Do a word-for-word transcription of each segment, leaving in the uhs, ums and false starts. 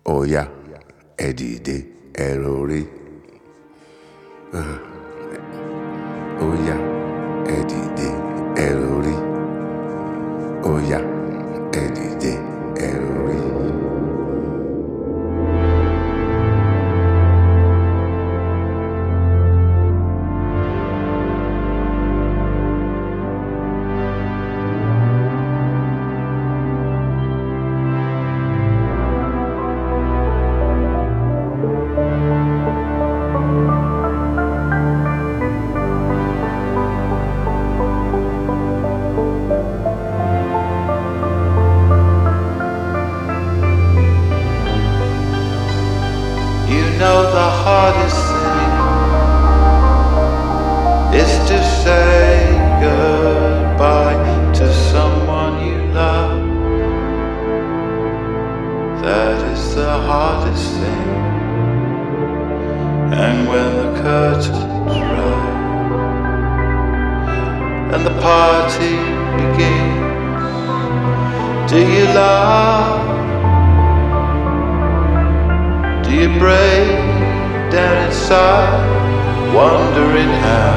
Óyá, ẹ dìde, ẹ rorí. Óyá, ẹ dìde, ẹ rorí. Óyá, ẹ dìde, ẹ rorí. You know the hardest thing is to say goodbye to someone you love. That is the hardest thing. And when the curtains rise and the party begins, do you laugh? Do you break down inside, wondering how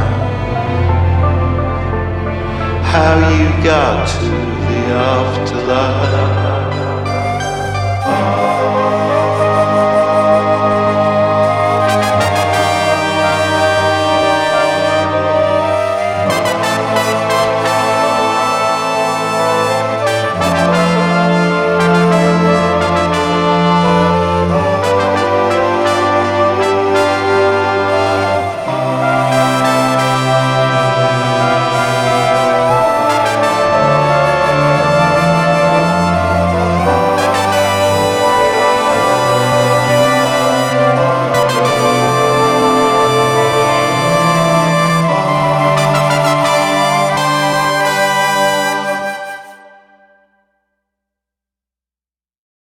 How you got to the afterlife?